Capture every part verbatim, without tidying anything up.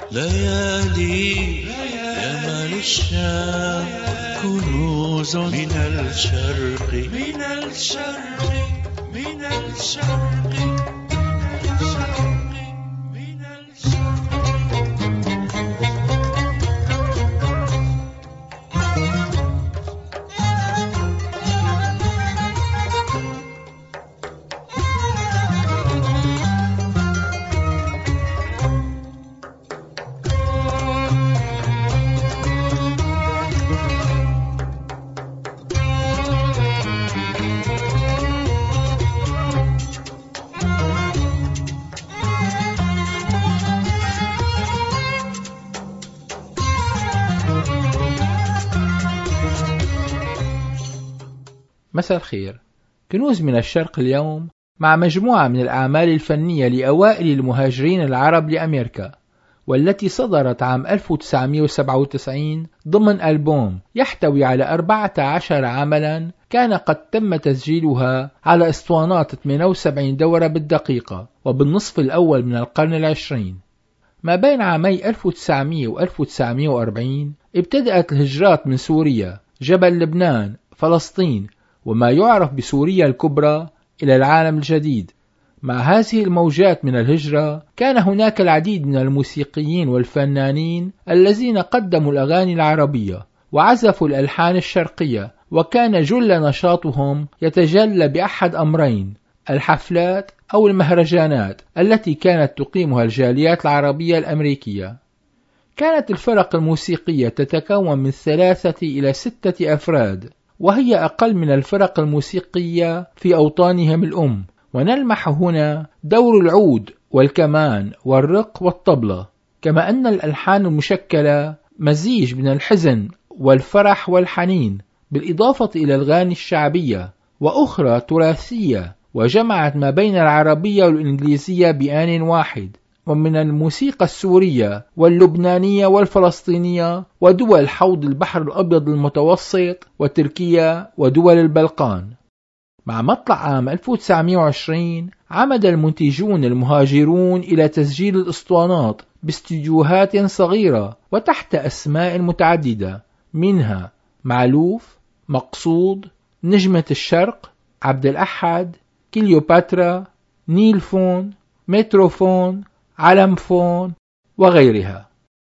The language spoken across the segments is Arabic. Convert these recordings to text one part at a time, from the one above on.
ليالي يمن الشام كنوز من الشرق من الشرق من الشرق من الشرق. مساء الخير. كنوز من الشرق اليوم مع مجموعة من الأعمال الفنية لأوائل المهاجرين العرب لأمريكا، والتي صدرت عام ألف وتسعمائة وسبعة وتسعين ضمن ألبوم يحتوي على أربعة عشر عملا كان قد تم تسجيلها على اسطوانات ثمانية وسبعين دورة بالدقيقة وبالنصف الأول من القرن العشرين. ما بين عامي ألف وتسعمائة و ألف وتسعمائة وأربعين ابتدأت الهجرات من سوريا، جبل لبنان، فلسطين وما يعرف بسوريا الكبرى إلى العالم الجديد. مع هذه الموجات من الهجرة كان هناك العديد من الموسيقيين والفنانين الذين قدموا الأغاني العربية وعزفوا الألحان الشرقية، وكان جل نشاطهم يتجلى بأحد أمرين: الحفلات أو المهرجانات التي كانت تقيمها الجاليات العربية الأمريكية. كانت الفرق الموسيقية تتكون من ثلاثة إلى ستة أفراد، وهي أقل من الفرق الموسيقية في أوطانهم الأم، ونلمح هنا دور العود والكمان والرق والطبلة، كما أن الألحان المشكلة مزيج من الحزن والفرح والحنين، بالإضافة إلى الأغاني الشعبية وأخرى تراثية، وجمعت ما بين العربية والإنجليزية بآن واحد، ومن الموسيقى السورية واللبنانية والفلسطينية ودول حوض البحر الأبيض المتوسط وتركيا ودول البلقان. مع مطلع عام ألف وتسعمائة وعشرين عمد المنتجون المهاجرون إلى تسجيل الأسطوانات باستديوهات صغيرة وتحت أسماء متعددة، منها معلوف، مقصود، نجمة الشرق، عبد الأحد، كليوباترا، نيلفون، متروفون، علمفون وغيرها.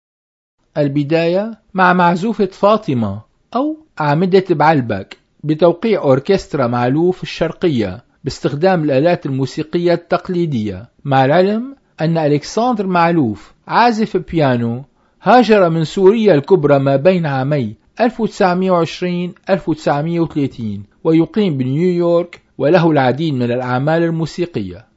البداية مع معزوفة فاطمة أو أعمدة بعلبك بتوقيع أوركسترا معلوف الشرقية باستخدام الآلات الموسيقية التقليدية، مع العلم أن ألكسندر معلوف عازف بيانو هاجر من سوريا الكبرى ما بين عامي ألف وتسعمائة وعشرين ألف وتسعمائة وثلاثين ويقيم بنيويورك، وله العديد من الأعمال الموسيقية.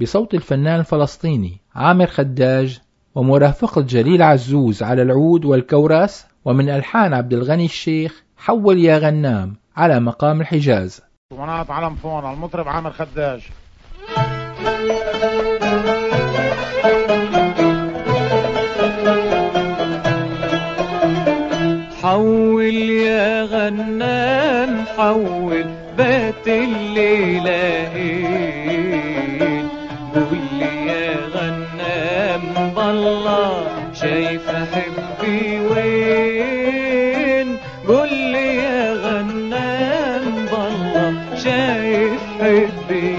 بصوت الفنان الفلسطيني عامر خداج ومرافقة جليل عزوز على العود والكوراس، ومن ألحان عبد الغني الشيخ حول يا غنام على مقام الحجاز. ونات علم فون المطرب عامر خداج. حول يا غنام حول بات الليلة قول لي يا غنام بالله شايف حبي وين، قول لي يا غنام بالله شايف حبي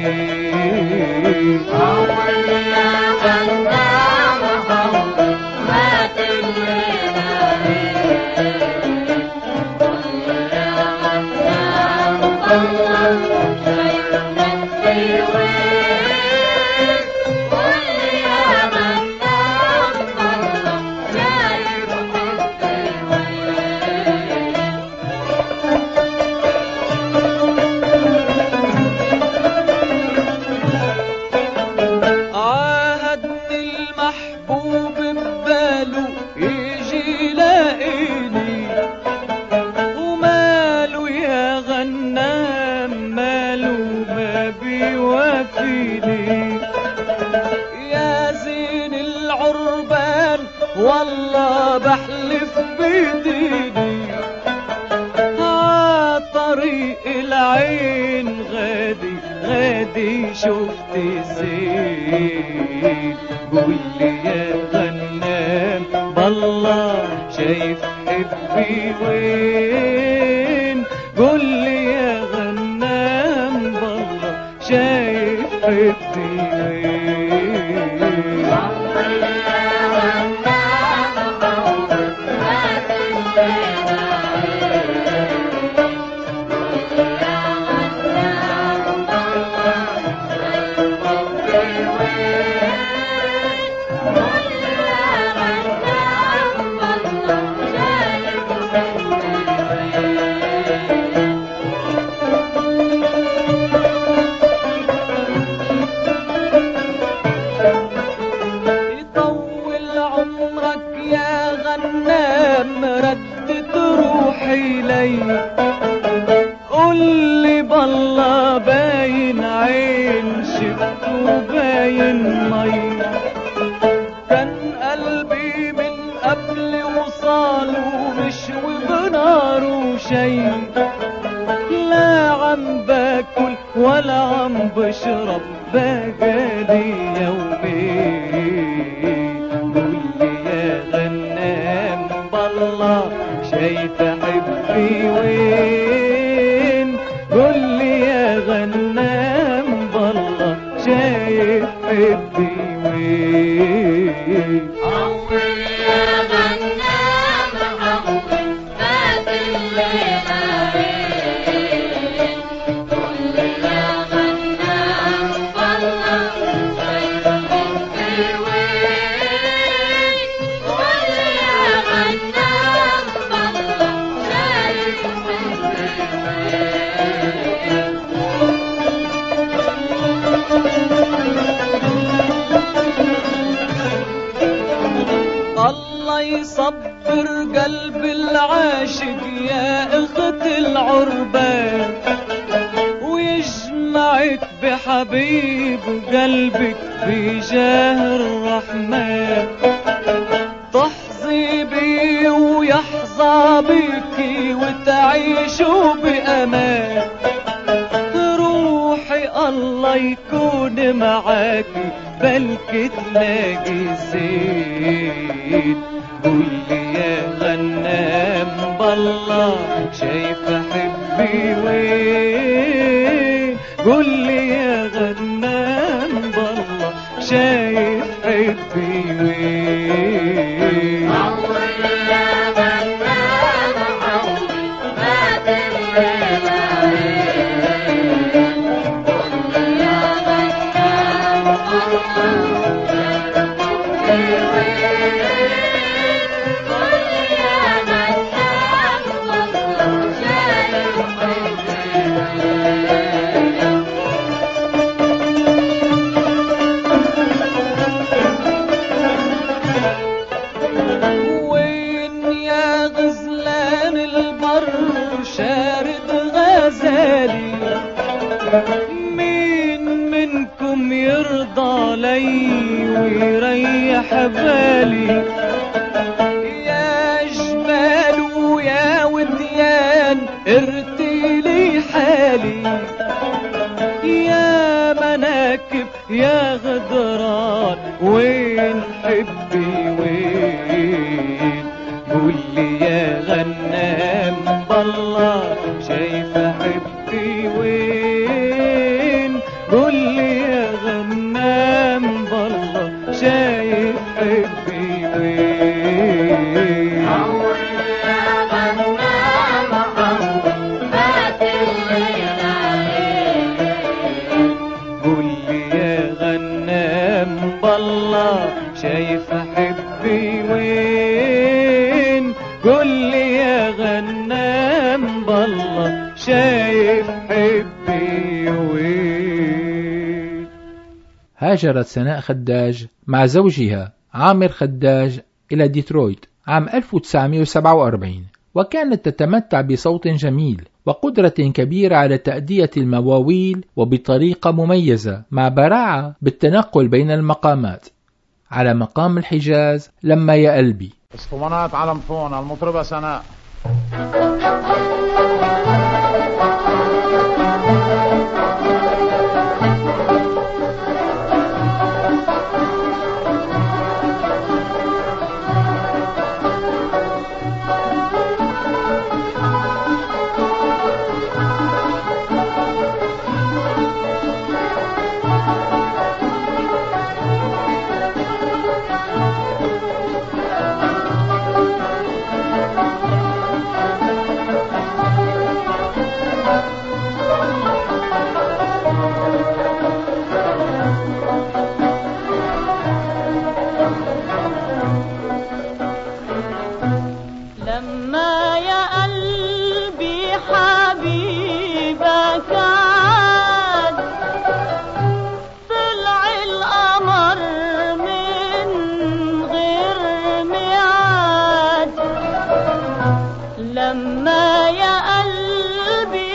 وين. حول يا غنام حول بات الليلة قول لي يا غنام بالله شايف حبي وين، قول لي يا غنام بالله شايف حبي وين. عاهدني المحبوب بباله يجي لاقيني، وماله يا غنام ماله ما بيوافيني، يا زين العربان والله بحلف بديني، عطريق العين غادي غادي شفت زين، قول لي يا غنام بالله شايف حبي وين، قول لي يا غنام بالله شايف حبي وين. حول يا غنام حول بات الليلة قول لي يا غنام بالله شايف حبي وين، قول لي يا غنام بالله شايف حبي يطول عمرك يا غنام ردت روحي لي، قول لي بالله باين عين شفته باين مي، كان قلبي من قبل وصاله مشوي بناره شي، لا عم باكل ولا عم بشرب بقالي يومين، قول لي يا غنام بالله شايف حبي وين، قول لي يا غنام بالله شايف حبي وين. حول يا غنام حول بات الليلة قول لي يا غنام بالله شايف حبي وين، قول لي يا غنام بالله شايف حبي وين. الله يصبر قلب العاشق يا اخت العربان، ويجمعك بحبيب قلبك بجاه الرحمن، تحظي بي ويحظى بك وتعيشوا بأمان، روحي الله يكون معاكي بلك تلاقي زين، قول لي يا غنام بالله شايف حبي وين، قول لي يا غنام بالله شايف حبي وين. حول يا غنام حول بات الليلة قول لي يا غنام بالله شايف حبي وين، قول لي يا غنام بالله شايف حبي وين. غزلان البر شارد غزالي، مين منكم يرضى لي ويريح بالي؟ يا جبال ويا وديان ارتلي حالي، يا مناكب يا غدران وين حبي وين؟ قولي يا غنام بالله شايف حبي وين؟ قولي يا غنام بالله شايف حبي وين؟ عول يا غنام عول فات الليل عليك، قولي يا غنام بالله شايف حبي وين؟ قولي يا غنام بالله شايف حبي وين؟ هاجرت سناء خداج مع زوجها عامر خداج إلى ديترويت عام ألف وتسعمائة وسبعة وأربعين، وكانت تتمتع بصوت جميل وقدرة كبيرة على تأدية المواويل وبطريقة مميزة، مع براعة بالتنقل بين المقامات. على مقام الحجاز لما يا قلبي. اسطوانات على مفون المطربة سناء. لما يا قلبي حبيبك عاد، طلع القمر من غير ميعاد. لما يا قلبي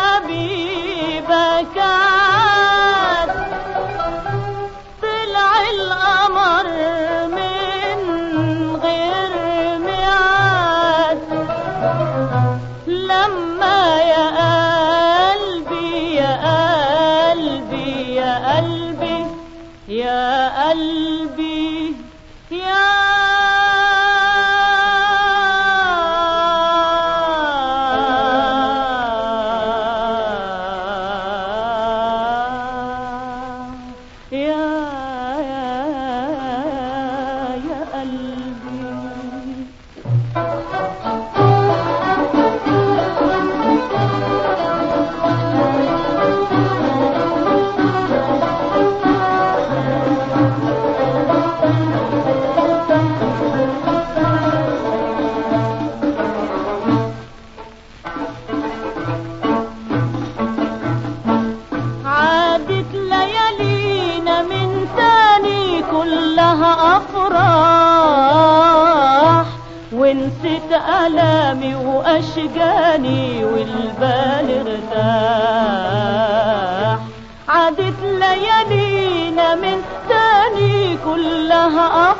حبيبك عاد، طلع القمر من غير ميعاد. لما يا قلبي يا قلبي يا قلبي يا قلبي يا يا يا قلبي. عادت ليالينا من تاني كلها أفراح، ونسيت ألامي وأشجاني والبال ارتاح. عادت ليالينا من تاني كلها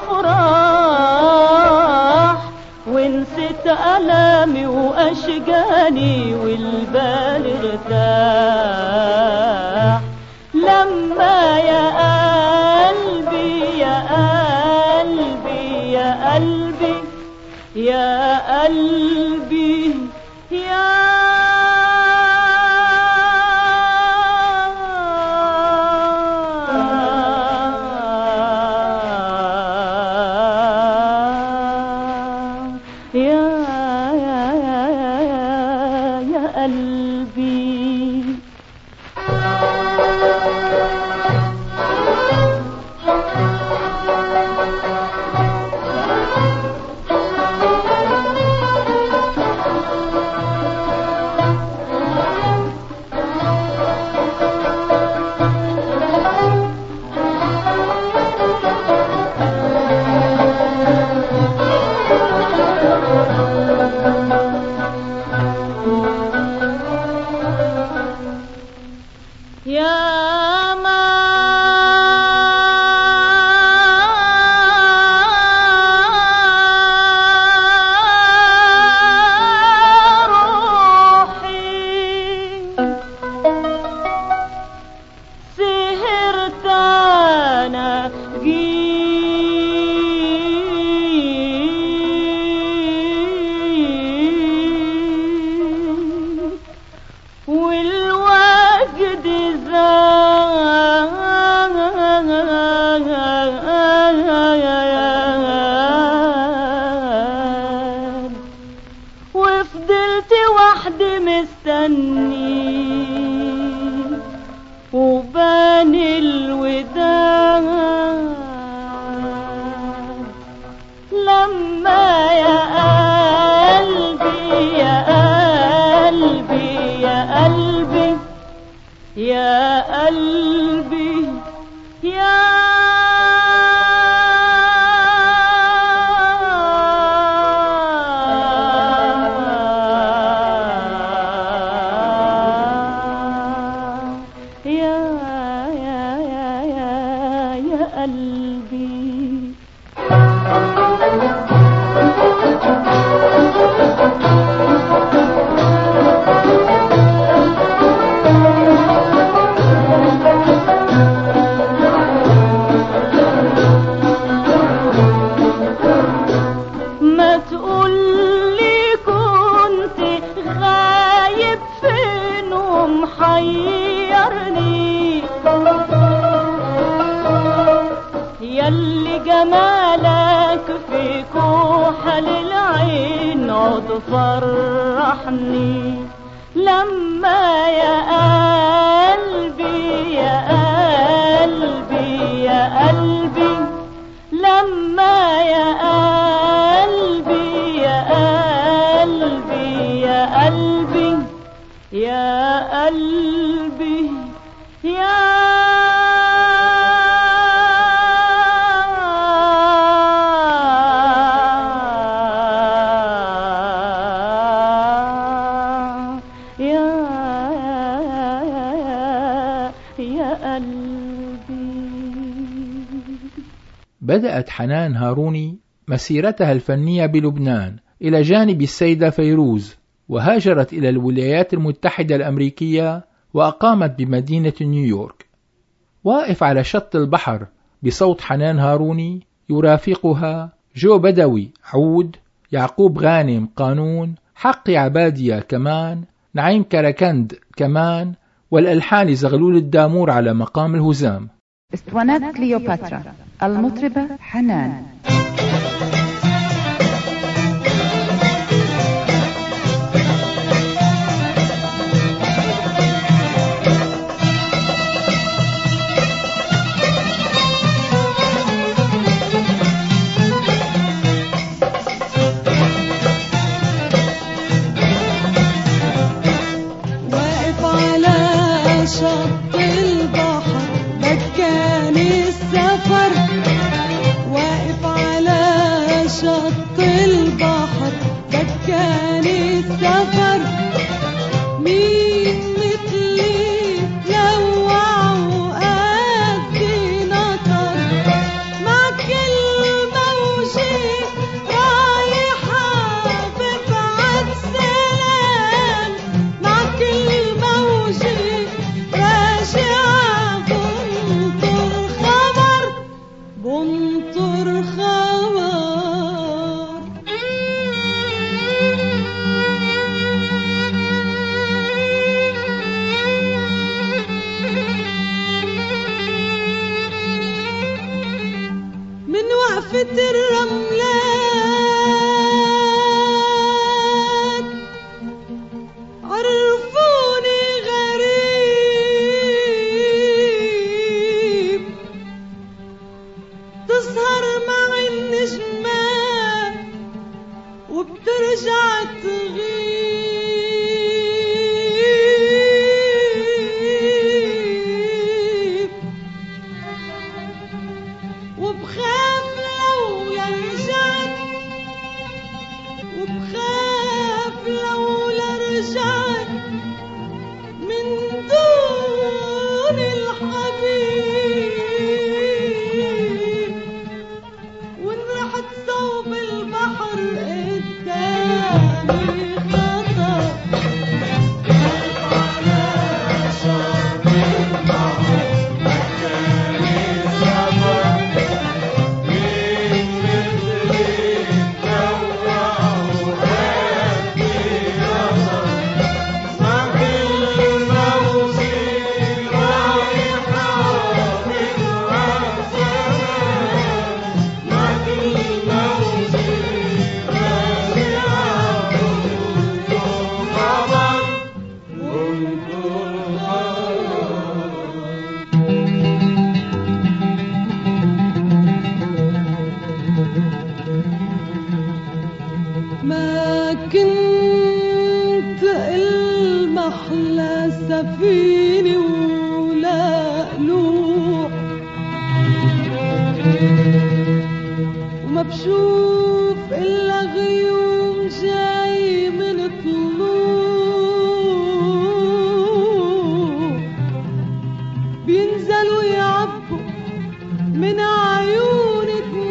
أفراح، ونسيت ألامي وأشجاني والبال ارتاح. لما يا قلبي يا قلبي يا قلبي يا قلبي يا يا يا يا قلبي. وفضلت وحدي مستني وبان الوداد لما يا قلبي يا قلبي يا قلبي يا قلبي يا يلي جمالك في كحل العين عود فرحني لما يا قلبي يا قلبي يا قلبي لما يا قلبي يا قلبي يا قلبي يا قلبي يا بدأت حنان هاروني مسيرتها الفنية بلبنان إلى جانب السيدة فيروز، وهاجرت إلى الولايات المتحدة الأمريكية وأقامت بمدينة نيويورك. واقف على شط البحر بصوت حنان هاروني يرافقها جو بدوي عود، يعقوب غانم قانون، حقي عبادية كمان، نعيم كركند كمان، والألحان زغلول الدامور على مقام الهزام. اسطوانات كليوباترا، المطربة حنان. واقف على شط البحر مكاني السفر، واقف على شط البحر مكاني السفر، مين مثلي لوع وقدي نطر، مع كل موجة رايحة ببعت سلام، مع كل موجة راجعة بنطر خبر بنطر خبر. من وقفة الرملات عرفوني غريب، تسهر مع النجمات وبترجع تغيب، وبخاف لو لرجعت وبخاف لو لرجعت من دون الحبيب، وإن رحت صوب البحر قدامي خطر. أحلى سفينة ولا قلوع، وما بشوف إلا غيوم جاي من طلوع، بينزلوا يعبوا من عيون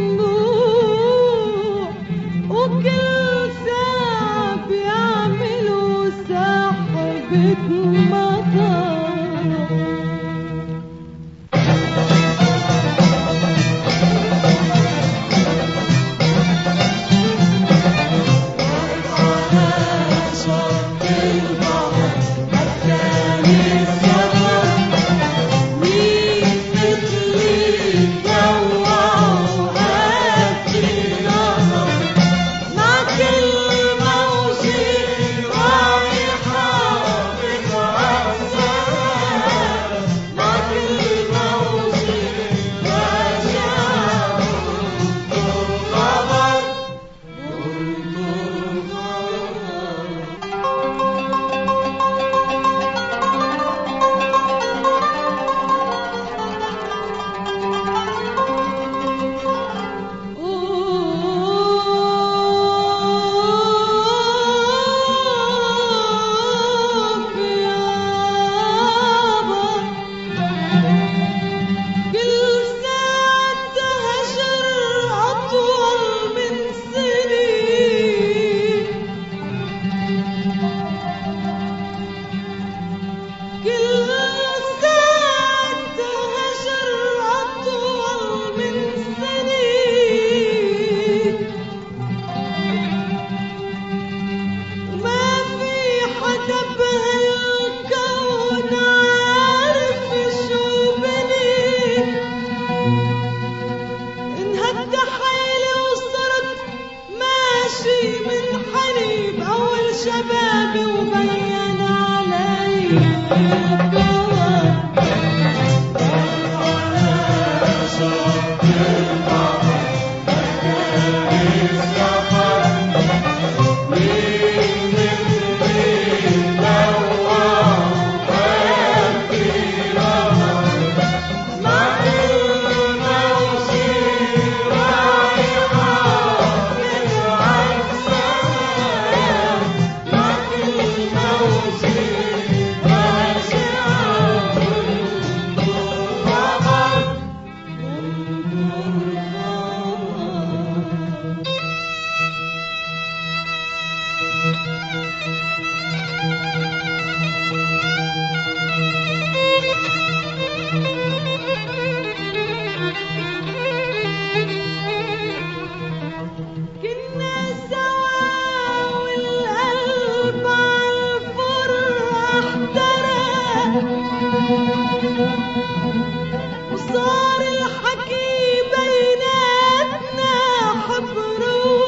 دموع، وكل ساعة بيعملوا سحبة مطر. وصار الحكي بيناتنا حبر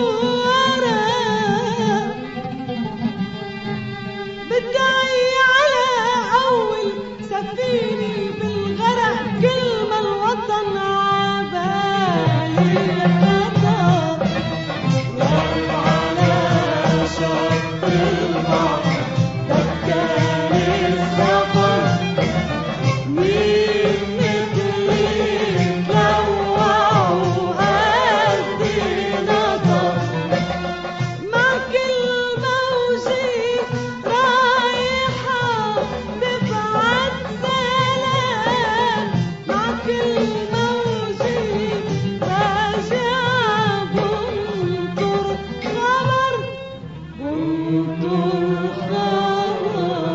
وورق، بدعي على أول سفينة بالغرق كل ما الوطن عبالي خطر. وقف على شط البحر دكاني السفر، مين مثلي لوع وقدي نظر، مع كل موجة رايحة ببعت سلام، مع كل موجة راجعة بنطر خبر بنطر خبر.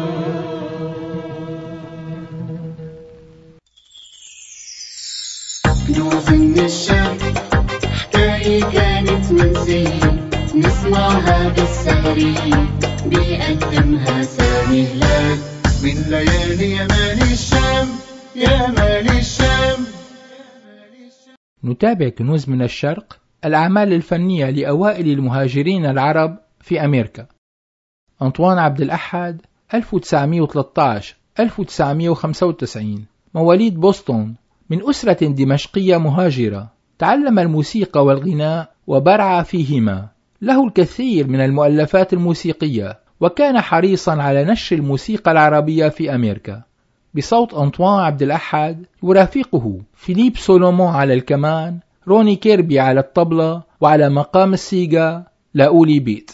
كنوز من الشام حكاية كانت منسية، نسمعها بالسهري بيقدمها سامي هلال. من ليالي يمان الشام يمان الشام. نتابع كنوز من الشرق الأعمال الفنية لأوائل المهاجرين العرب في أمريكا. أنطوان عبد الأحد ألف وتسعمائة وثلاثة عشر ألف وتسعمائة وخمسة وتسعين، مواليد بوسطن، من أسرة دمشقية مهاجرة. تعلم الموسيقى والغناء وبرع فيهما. له الكثير من المؤلفات الموسيقية، وكان حريصا على نشر الموسيقى العربية في أمريكا. بصوت أنطوان عبد الأحد يرافقه فيليب سولومون على الكمان، روني كيربي على الطبلة، وعلى مقام السيجا لاولي بيت.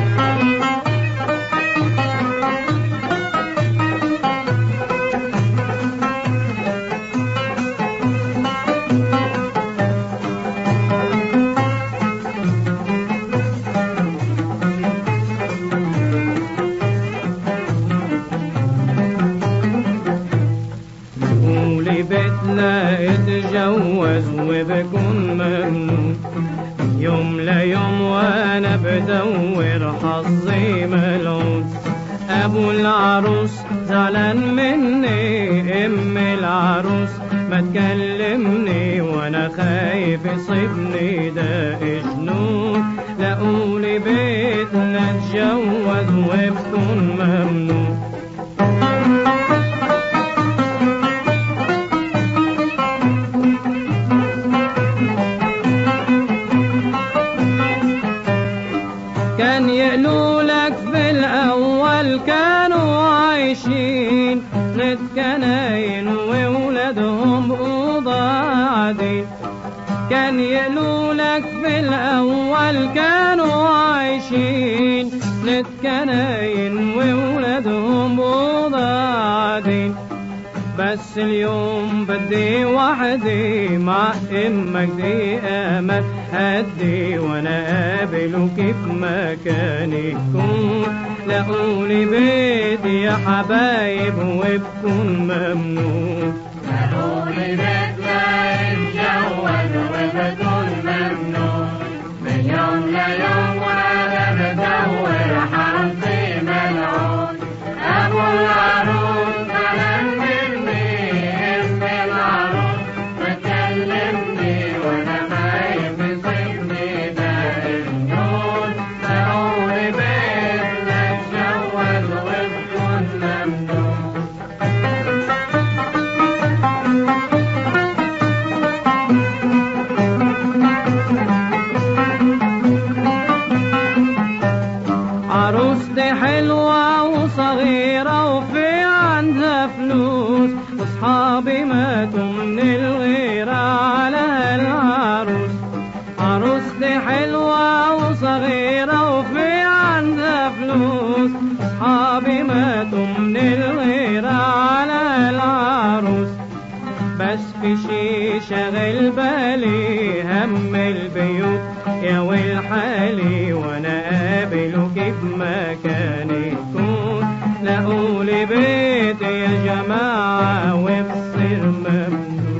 اتجوز وبكون ممنون، يوم ليوم وانا بدور حظي ملعون. ابو العروس زعلان مني، ام العروس ما تكلمني، وانا خايف يصيبني ده جنون. لاقولي بيتنا اتجوز وبكون ممنون. كان يقلوا لك في الأول كانوا عايشين نتكناين وولادهم أوضة قاعدين. كان يقلوا لك في الأول كانوا عايشين نتكناين وولادهم أوضة قاعدين. بس اليوم بدي وحدي مع امك دي امل هدي، وانا قابله كيف ما كان يكون. لاقولي بيتي يا حبايب وبكون ممنون. لاقولي بيتنا يتجوز وبكون ممنون. من يوم ليوم وانا بدور حظي ملعون. ابو العروس زعلان مني، ام العروس ما تكلمني، وانا خايف يصيبني ده جنون. لاقولي بيتنا اتجوز وبكون ممنون. عروستي حلوة وصغيرة وفي عندها فلوس، واصحابي ماتوا من الغيرة على العروس. عروستي حلوة وصغيرة وفي عندها فلوس، واصحابي ماتوا من الغيرة على العروس. بس في شي شغل بالي هم البيوت يا ويل حالي، وانا قابله كيف ما كان يكون. لاقولي بيتي يا جماعة وبصير ممنون.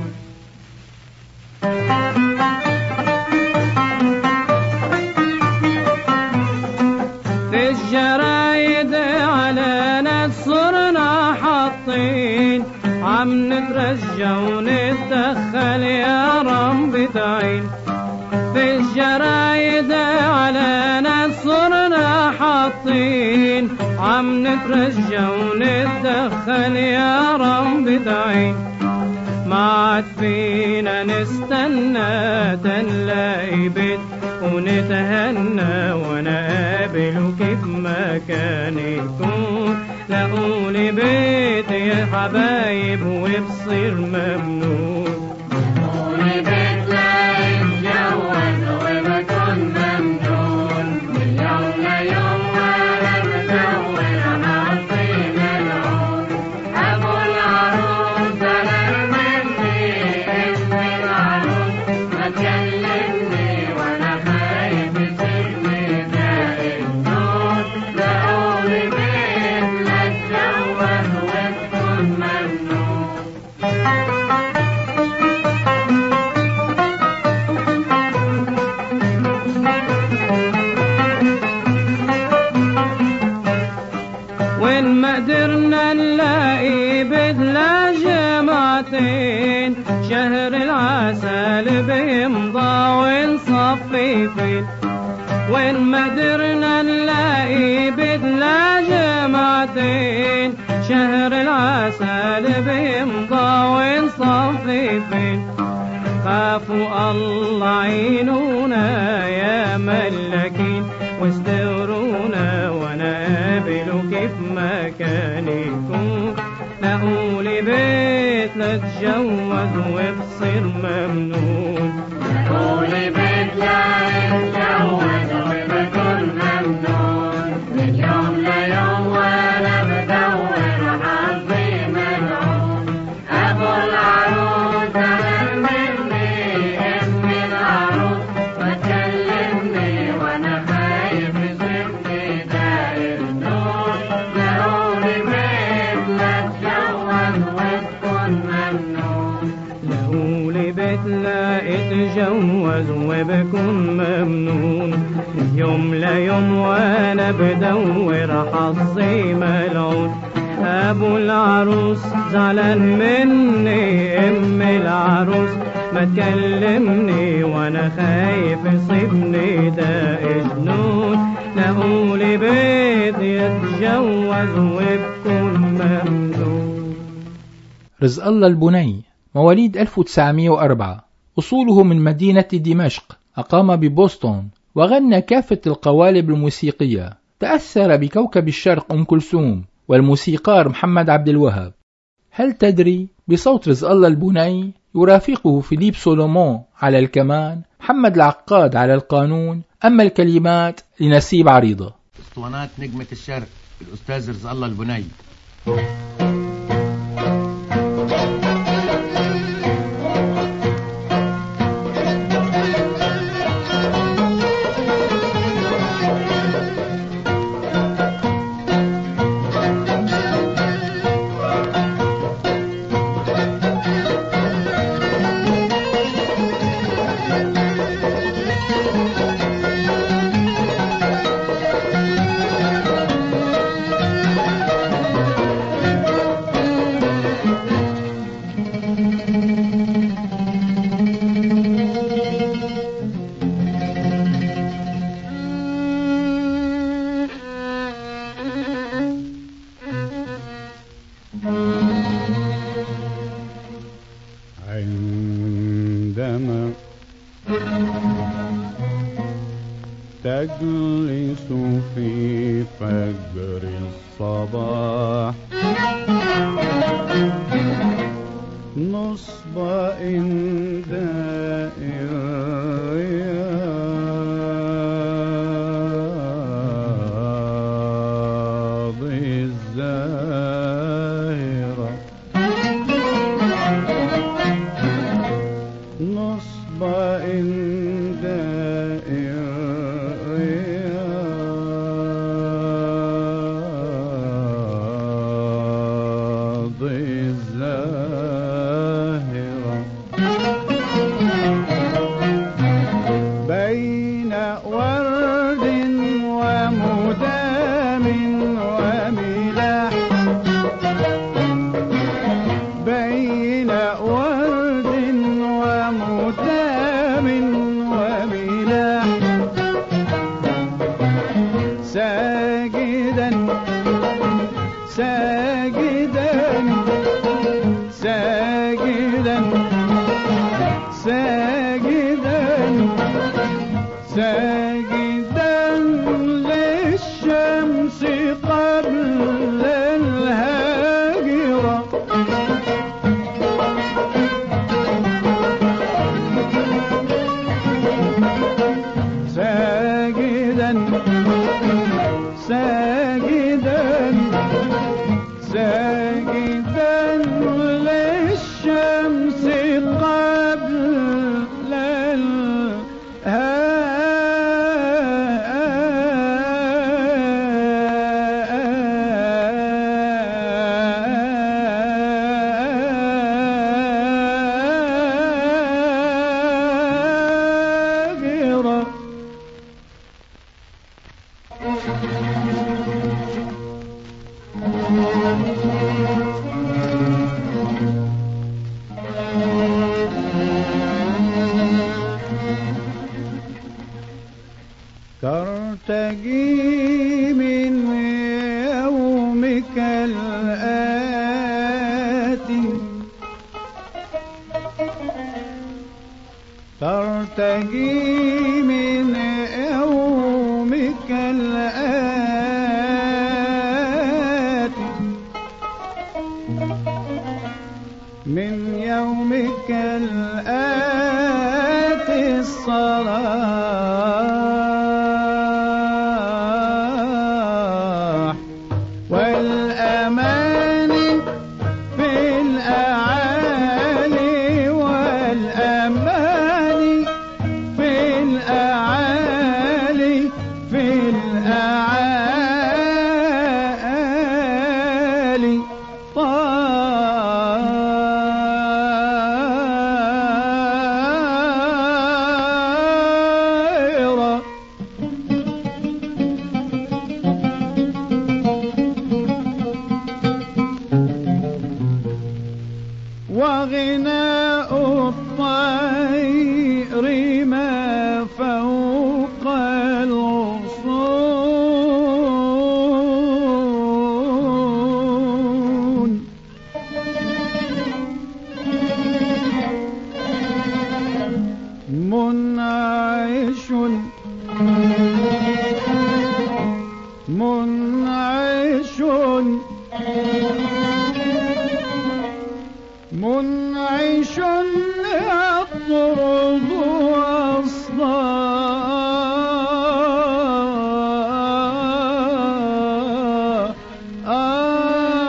في الجرايد على ناس صرنا حاطين، عم نترجى ونتدخل يا رب تعين. في الجرايد على ناس صرنا حاطين، عم نترجى ونتدخل يا رب تعين. ما عاد فينا نستنى تنلاقي بيت ونتهنى، وانا قابله كيف ما كان يكون. لاقولي بيتي يا حبايب وبصير ممنون. لاقولي بيتنا يتجوز وبكون ممنون. من يوم ليوم وانا بدور حظي ملعون. ابو العروس زعلان مني، ام العروس ما تكلمني، وانا خايف يصيبني ده جنون. لاقولي بيتنا اتجوز وبكون ممنون. وين ما قدرنا نلاقي بدلا جماعتين، شهر العسل بيمضى ونصفي فين. وين ما قدرنا نلاقي بدلا جماعتين، شهر العسل بيمضى ونصفي فين. خافوا الله عينونا يا ملكين واستورونا، وانا قابلوا كيف ما كان يكون. لقوا لي بيت لاتجوز وبصير ممنون. لقوا لي بيت لاتجوز وبكون ممنون. من يوم ليوم وانا بدور حظي ملعون. ابو العروس زعلان مني، ام العروس ما تكلمني وانا خايف يصيبني داير نور. لقوا لي بيت لاتجوز وبكون ممنون. لقوا لي بيت لاتجوز وبكون ممنون. يوم ليوم وانا بدور حظي ملعون. ابو العروس زعلان مني، ام العروس ما تكلمني وانا خايف يصيبني داء جنون. لقوا لي بيت يتجوز وبكون ممنون. رزق الله البني مواليد ألف وتسعمائة وأربعة، أصوله من مدينة دمشق، أقام ببوسطن وغنى كافة القوالب الموسيقية. تأثر بكوكب الشرق أم كلثوم والموسيقار محمد عبد الوهاب. هل تدري بصوت رزق الله البني يرافقه فيليب سولومون على الكمان، محمد العقاد على القانون، أما الكلمات لنسيب عريضة. اسطوانات نجمة الشرق الأستاذ رزق الله البني. عندما تجلس في فجر الصباح نصب إنداء الرياض الزاهرة نصب إنداء الرياض الزاهرة بين ورد ومدام وملاح بين ورد ومدام وملاح ساجدا ساجدا ساجدا ساجدا ساجدا للشمس قبل الهاجرة ساجدا ساجدا ساجدا للشمس قبل الهاجرة ترتجي من يومك الآتي ترتجي من يومك الآتي منعش منعش يطرد أصلا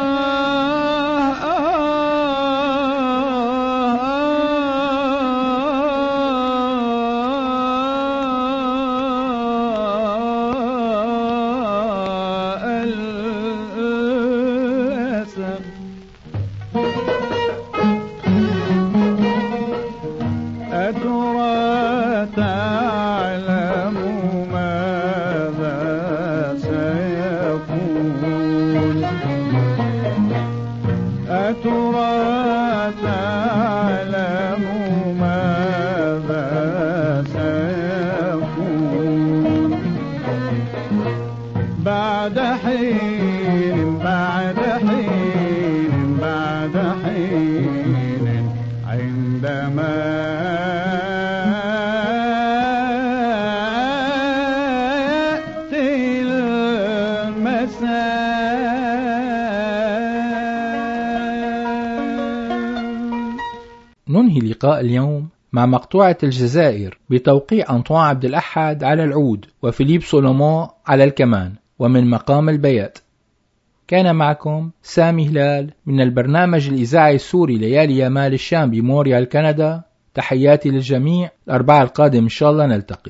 أترى تعلم ماذا سيكون أترى تعلم ماذا سيكون بعد حين بعد حين بعد حين عندما يأتي المساء. ننهي لقاء اليوم مع مقطوعة الجزائر بتوقيع أنطوان عبد الأحد على العود وفيليب سولومون على الكمان ومن مقام البيات. كان معكم سامي هلال من البرنامج الإذاعي السوري ليالي يمال الشام بموريال كندا. تحياتي للجميع. الأربعاء القادم إن شاء الله نلتقي.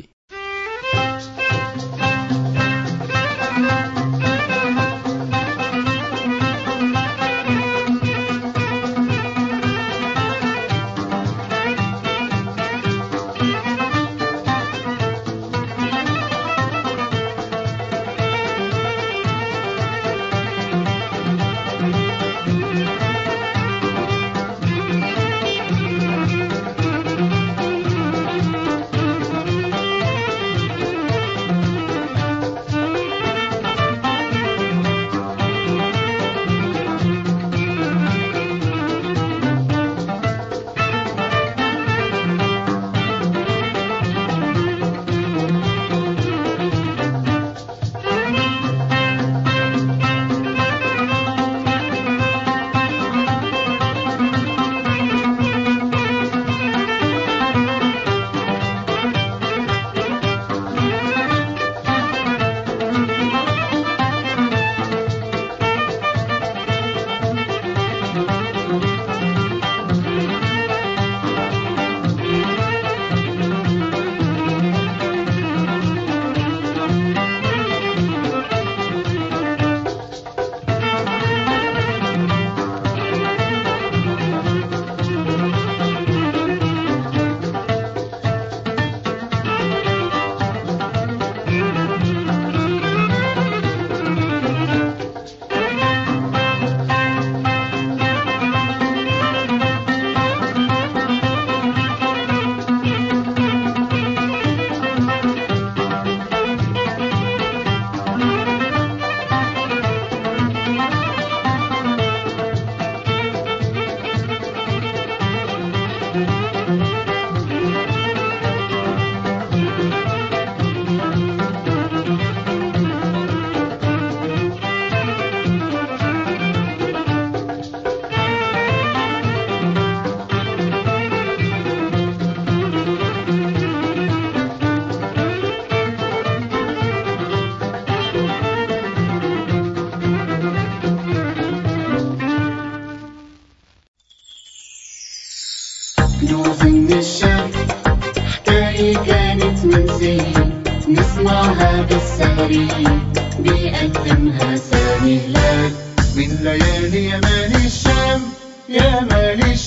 كنوز من الشام حكاية كانت من زين نسمعها بالسهري بيقدمها سامي هلال من ليالي يمال الشام يمال الشام.